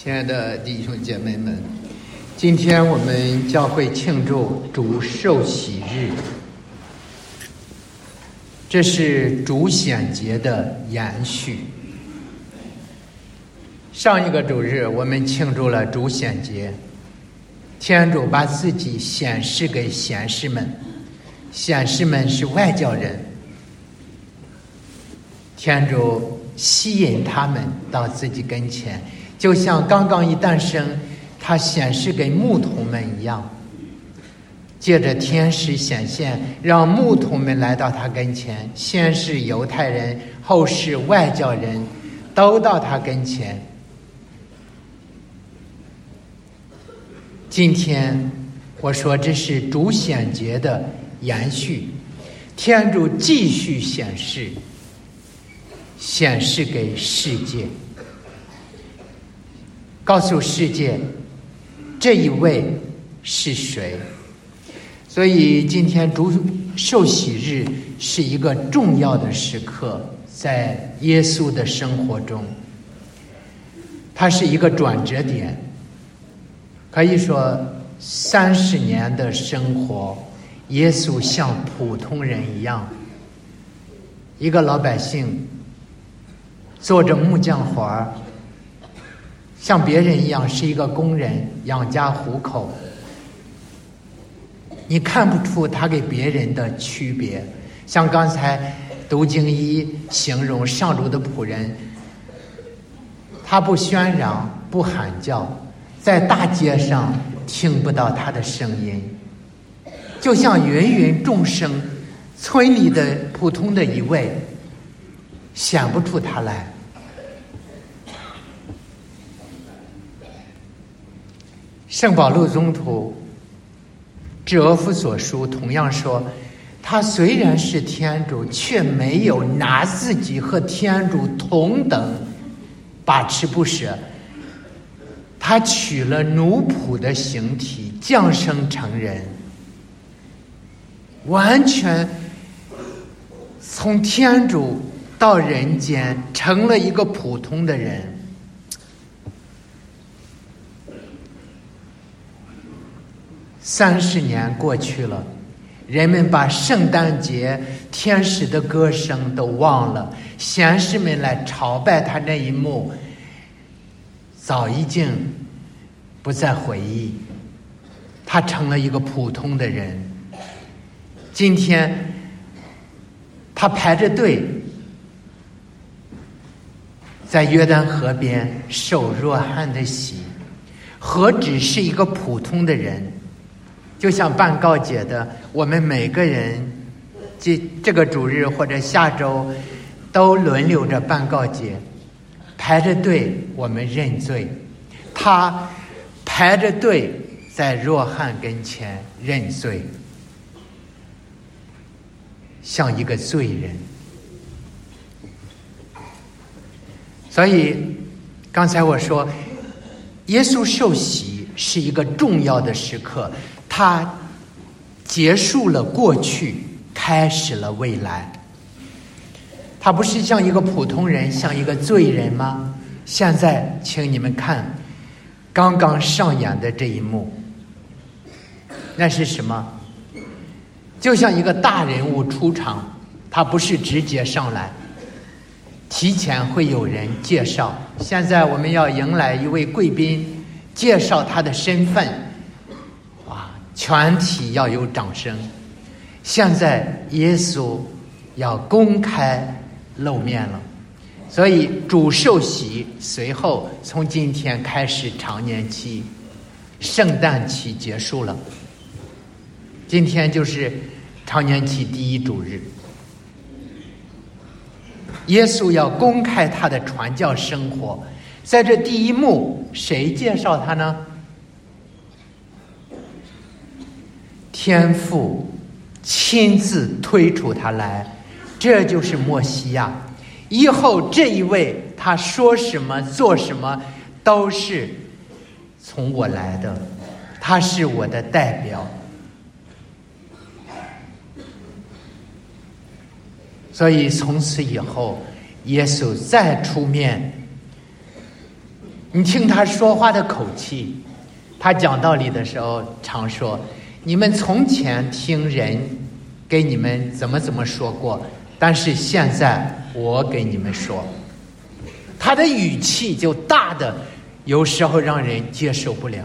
亲爱的弟兄姐妹们，今天我们教会庆祝主受洗日，这是主显节的延续。上一个主日我们庆祝了主显节，天主把自己显示给贤士们，贤士们是外教人，天主吸引他们到自己跟前，就像刚刚一诞生，他显示给牧童们一样，借着天使显现，让牧童们来到他跟前，先是犹太人，后是外教人，都到他跟前。今天我说这是主显节的延续，天主继续显示给世界，告诉世界这一位是谁。所以今天主受洗日是一个重要的时刻，在耶稣的生活中，它是一个转折点。可以说30年的生活，耶稣像普通人一样，一个老百姓，做着木匠活儿，像别人一样是一个工人，养家糊口。你看不出他给别人的区别。像刚才读经一形容上主的仆人，他不喧嚷，不喊叫，在大街上听不到他的声音，就像芸芸众生，村里的普通的一位，显不出他来。圣保禄宗徒致俄弗所书同样说，他虽然是天主，却没有拿自己和天主同等把持不舍，他取了奴仆的形体，降生成人，完全从天主到人间，成了一个普通的人。30年过去了，人们把圣诞节天使的歌声都忘了，贤士们来朝拜他那一幕，早已经不再回忆，他成了一个普通的人。今天他排着队在约旦河边受若翰的洗，何止是一个普通的人，就像办告解的，我们每个人这个主日或者下周都轮流着办告解，排着队我们认罪，他排着队在若翰跟前认罪，像一个罪人。所以刚才我说耶稣受洗是一个重要的时刻，他结束了过去，开始了未来。他不是像一个普通人，像一个罪人吗？现在请你们看刚刚上演的这一幕，那是什么？就像一个大人物出场，他不是直接上来，提前会有人介绍。现在我们要迎来一位贵宾，介绍他的身份，全体要有掌声。现在耶稣要公开露面了，所以主受洗随后从今天开始常年期，圣诞期结束了，今天就是常年期第一主日。耶稣要公开他的传教生活，在这第一幕谁介绍他呢？天父亲自推出他来，这就是默西亚。以后这一位他说什么做什么都是从我来的，他是我的代表。所以从此以后，耶稣再出面你听他说话的口气，他讲道理的时候常说，你们从前听人给你们怎么说过，但是现在我给你们说。他的语气就大的有时候让人接受不了。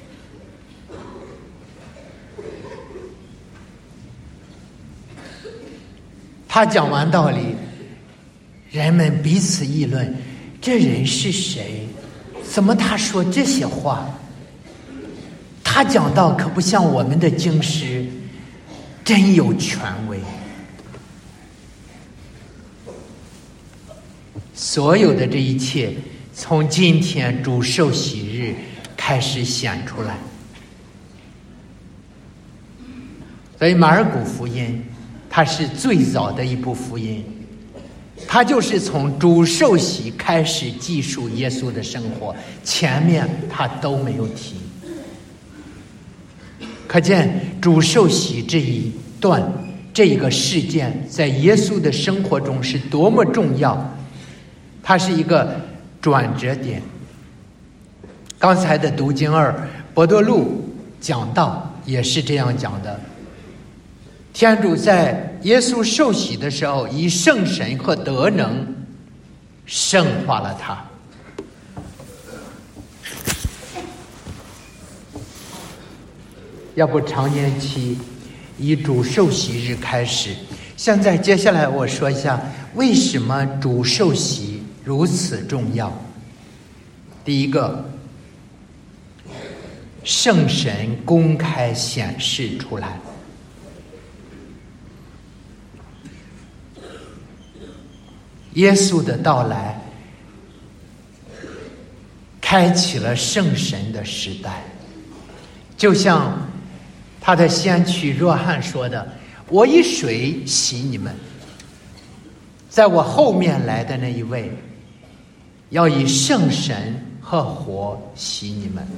他讲完道理，人们彼此议论，这人是谁？怎么他说这些话？他讲道可不像我们的经师，真有权威。所有的这一切，从今天主受洗日开始显出来。所以马尔谷福音它是最早的一部福音，它就是从主受洗开始记述耶稣的生活，前面他都没有提。可见主受洗这一段这一个事件在耶稣的生活中是多么重要，它是一个转折点。刚才的读经2伯多禄讲道也是这样讲的，天主在耶稣受洗的时候以圣神和德能圣化了他。要不常年期以主受洗日开始。现在接下来我说一下为什么主受洗如此重要。第一个，圣神公开显示出来。耶稣的到来开启了圣神的时代，就像他的先驱若翰说的，我以水洗你们，在我后面来的那一位要以圣神和火洗你们。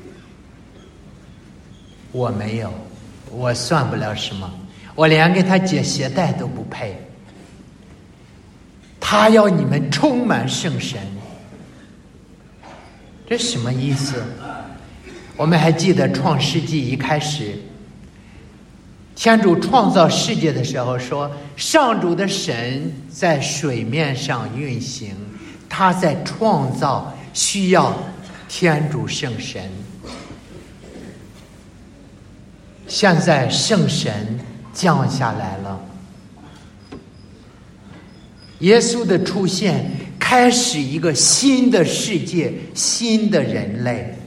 我没有，我算不了什么，我连给他解鞋带都不配。他要你们充满圣神，这什么意思？我们还记得创世纪一开始天主创造世界的时候说，上主的神在水面上运行，他在创造需要天主圣神。现在圣神降下来了，耶稣的出现开始一个新的世界，新的人类。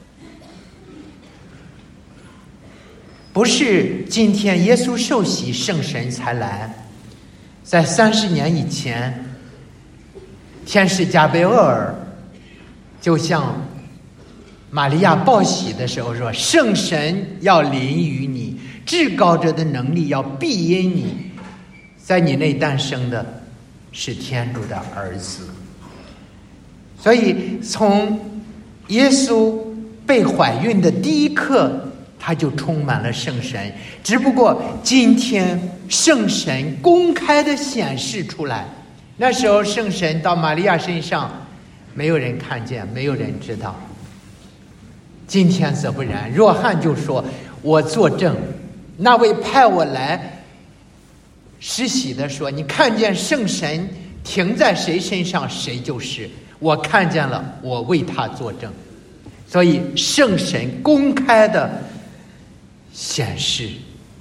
不是今天耶稣受洗圣神才来，在30年以前，天使加贝厄尔就向玛利亚报喜的时候说，圣神要临于你，至高者的能力要庇荫你，在你内诞生的是天主的儿子。所以从耶稣被怀孕的第一刻，他就充满了圣神，只不过今天圣神公开的显示出来，那时候圣神到玛利亚身上没有人看见，没有人知道。今天则不然，若翰就说，我作证，那位派我来施洗的说，你看见圣神停在谁身上，谁就是，我看见了，我为他作证。所以圣神公开的显示。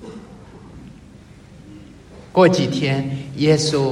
过几天耶稣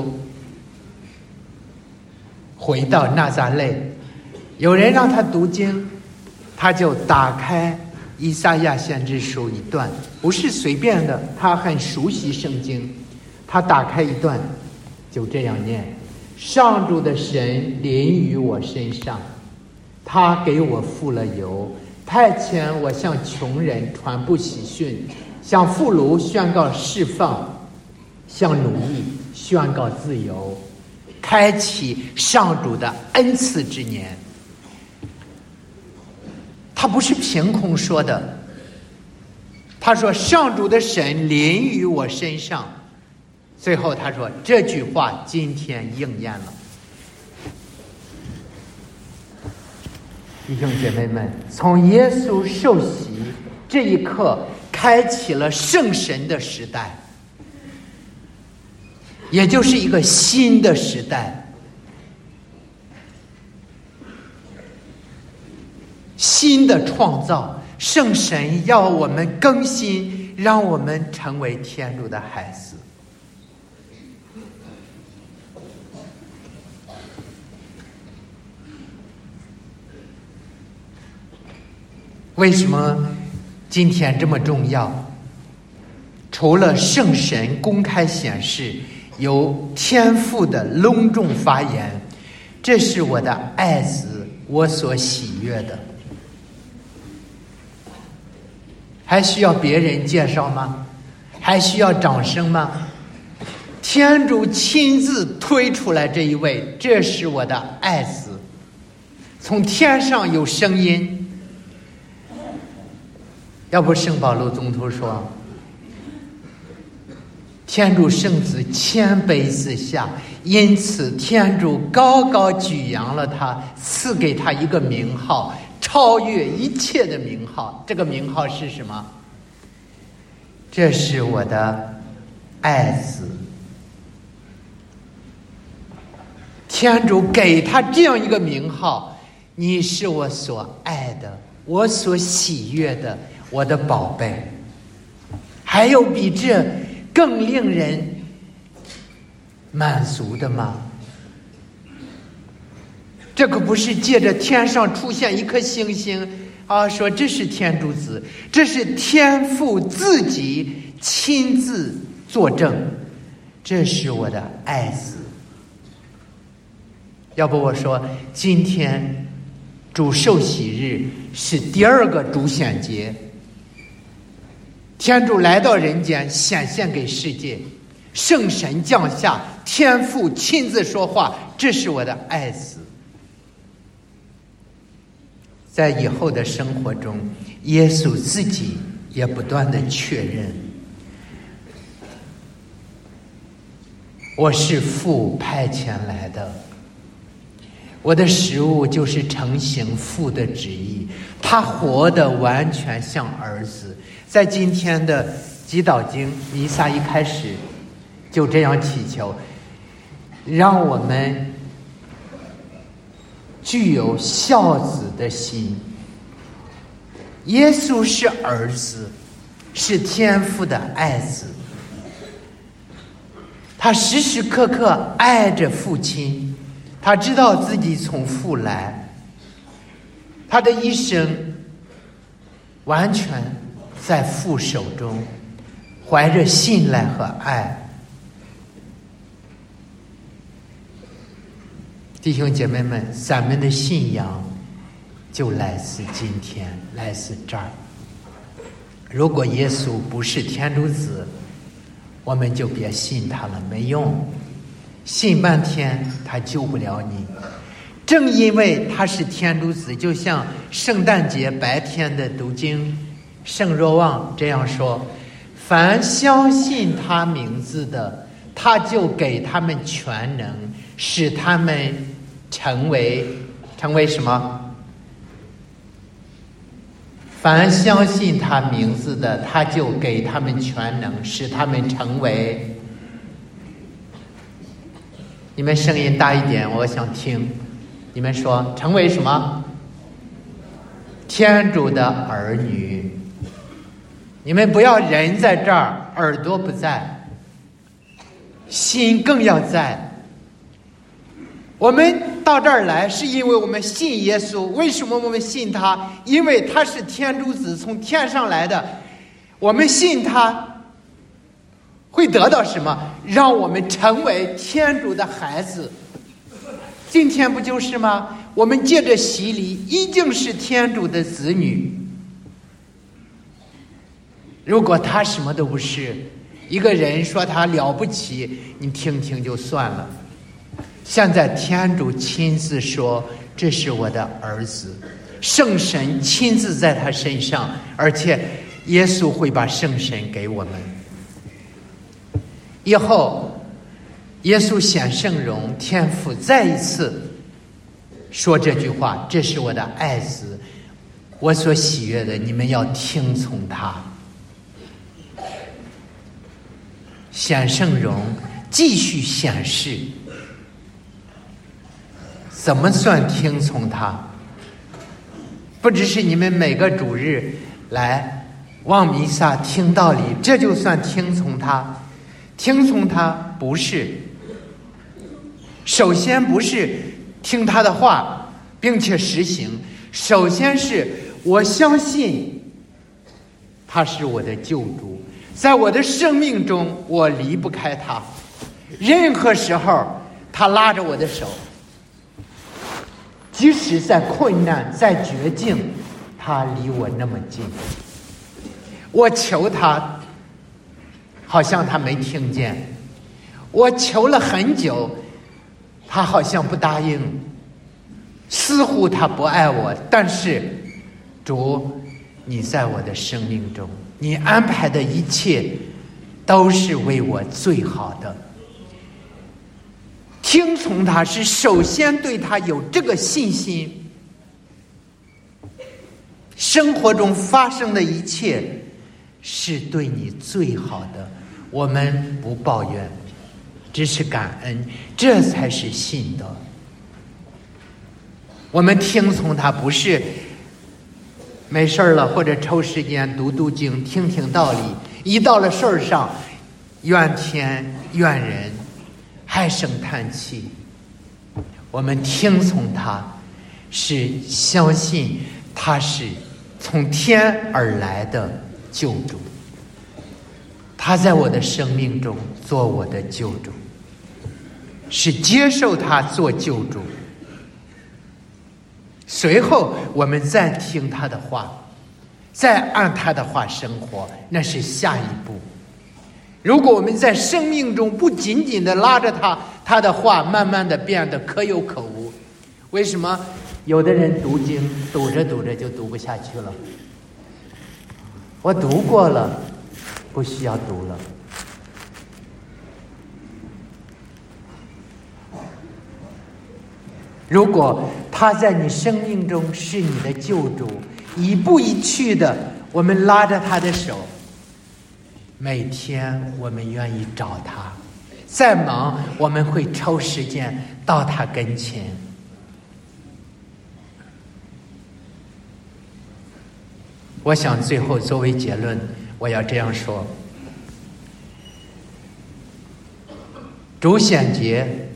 回到纳匝肋，有人让他读经，他就打开以赛亚先知书一段，不是随便的，他很熟悉圣经，他打开一段就这样念，上主的神临于我身上，他给我付了油，派遣我向穷人传布喜讯，向妇孺宣告释放，向奴役宣告自由，开启上主的恩赐之年。他不是凭空说的，他说上主的神临于我身上，最后他说这句话今天应验了。 弟兄姐妹们，从耶稣受洗这一刻，开启了圣神的时代，也就是一个新的时代，新的创造。圣神要我们更新，让我们成为天主的孩子。为什么今天这么重要？除了圣神公开显示，由天父的隆重发言，这是我的爱子，我所喜悦的。还需要别人介绍吗？还需要掌声吗？天主亲自推出来这一位，这是我的爱子。从天上有声音，要不圣保禄宗徒说，天主圣子谦卑自下，因此天主高高举扬了他，赐给他一个名号，超越一切的名号。这个名号是什么？这是我的爱子。天主给他这样一个名号，你是我所爱的，我所喜悦的，我的宝贝。还有比这更令人满足的吗？这可不是借着天上出现一颗星星啊，说这是天主子，这是天父自己亲自作证，这是我的爱子。要不我说，今天主受洗日是第二个主显节，天主来到人间显现给世界，圣神降下，天父亲自说话，这是我的爱子。在以后的生活中，耶稣自己也不断的确认，我是父派遣来的，我的食物就是承行父的旨意。他活得完全像儿子。在今天的祈祷经弥撒一开始就这样祈求，让我们具有孝子的心。耶稣是儿子，是天父的爱子，他时时刻刻爱着父亲，他知道自己从父来，他的一生完全在父手中，怀着信赖和爱。弟兄姐妹们，咱们的信仰就来自今天，来自这儿。如果耶稣不是天主子，我们就别信他了，没用，信半天他救不了你。正因为他是天主子，就像圣诞节白天的读经圣若望这样说，凡相信他名字的，他就给他们全能，使他们成为什么？凡相信他名字的，他就给他们全能，使他们成为。你们声音大一点，我想听。你们说成为什么？天主的儿女。你们不要人在这儿，耳朵不在，心更要在。我们到这儿来是因为我们信耶稣。为什么我们信他？因为他是天主子，从天上来的。我们信他会得到什么？让我们成为天主的孩子。今天不就是吗？我们借着洗礼已经是天主的子女。如果他什么都不是，一个人说他了不起，你听听就算了。现在天主亲自说，这是我的儿子，圣神亲自在他身上，而且耶稣会把圣神给我们。以后耶稣显圣容，天父再一次说这句话，这是我的爱子，我所喜悦的，你们要听从他。显圣容，继续显示，怎么算听从他？不只是你们每个主日来望弥撒听道理，这就算听从他。听从他不是，首先不是听他的话并且实行，首先是我相信他是我的救主，在我的生命中我离不开他，任何时候他拉着我的手，即使在困难在绝境，他离我那么近，我求他好像他没听见，我求了很久他好像不答应，似乎他不爱我，但是主，你在我的生命中，你安排的一切都是为我最好的。听从他是首先对他有这个信心，生活中发生的一切是对你最好的，我们不抱怨，只是感恩，这才是信德。我们听从他不是没事了或者抽时间读读经听听道理，一到了事儿上怨天怨人唉声叹气。我们听从他是相信他是从天而来的救主，他在我的生命中做我的救主，是接受他做救主，随后我们再听他的话，再按他的话生活，那是下一步。如果我们在生命中不紧紧地拉着他的话慢慢地变得可有可无，为什么有的人读经读着读着就读不下去了？我读过了，不需要读了。如果他在你生命中是你的救主，一步一趋的，我们拉着他的手，每天我们愿意找他，再忙我们会抽时间到他跟前。我想最后作为结论，我要这样说：主显节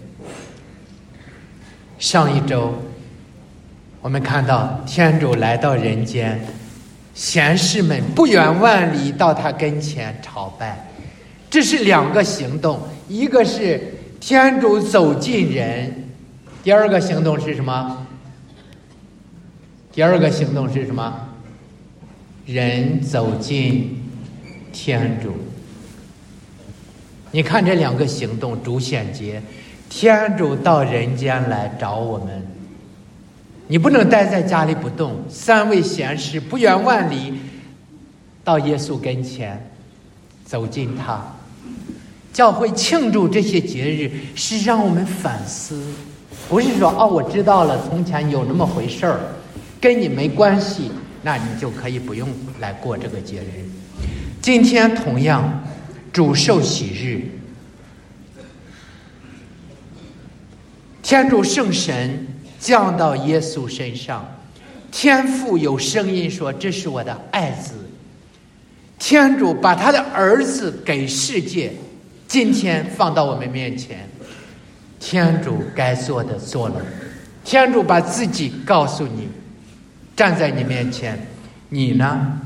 上一周我们看到天主来到人间，贤士们不远万里到他跟前朝拜，这是两个行动，一个是天主走近人，第二个行动是什么？第二个行动是什么？人走进天主。你看这两个行动，主显节，天主到人间来找我们，你不能待在家里不动，三位贤士不远万里到耶稣跟前，走近他。教会庆祝这些节日是让我们反思，不是说我知道了从前有那么回事儿，跟你没关系，那你就可以不用来过这个节日。今天同样主受洗日，天主圣神降到耶稣身上，天父有声音说这是我的爱子，天主把他的儿子给世界，今天放到我们面前，天主该做的做了，天主把自己告诉你，站在你面前，你呢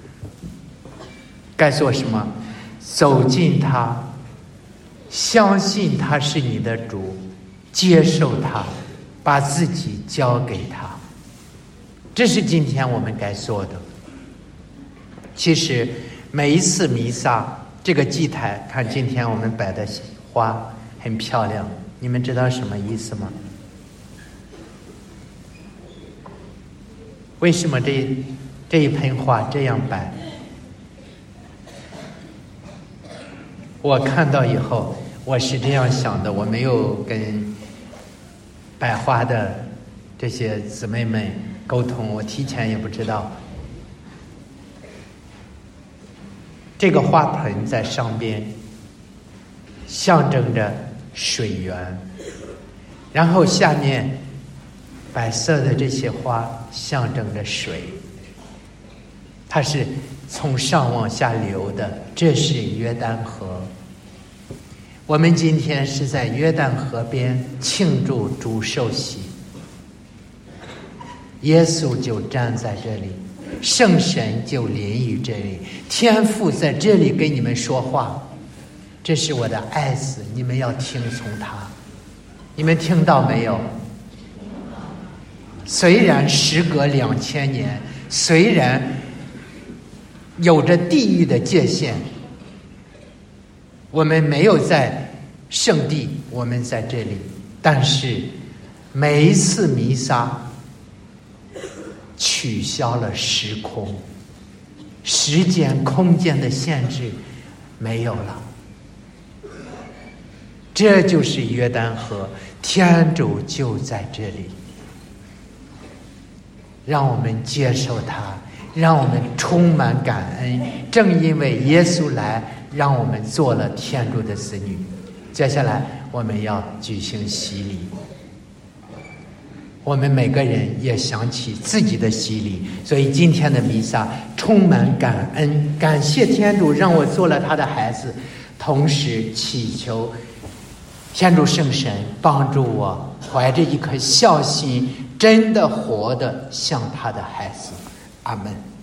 该做什么？走近他，相信他是你的主，接受他，把自己交给他，这是今天我们该做的。其实每一次弥撒，这个祭台，看今天我们摆的花很漂亮，你们知道什么意思吗？为什么这一盆花这样摆？我看到以后我是这样想的，我没有跟摆花的这些姊妹们沟通，我提前也不知道。这个花盆在上边象征着水源，然后下面白色的这些花象征着水，它是从上往下流的，这是约旦河。我们今天是在约旦河边庆祝主受洗，耶稣就站在这里，圣神就临于这里，天父在这里跟你们说话，这是我的爱子，你们要听从他。你们听到没有？虽然时隔2000年，虽然有着地域的界限，我们没有在圣地，我们在这里，但是每一次弥撒取消了时空、时间、空间的限制，没有了。这就是约旦河，天主就在这里。让我们接受它，让我们充满感恩。正因为耶稣来，让我们做了天主的子女。接下来我们要举行洗礼，我们每个人也想起自己的洗礼，所以今天的弥撒充满感恩，感谢天主让我做了他的孩子，同时祈求天主圣神帮助我怀着一颗孝心，真的活得像他的孩子。阿们。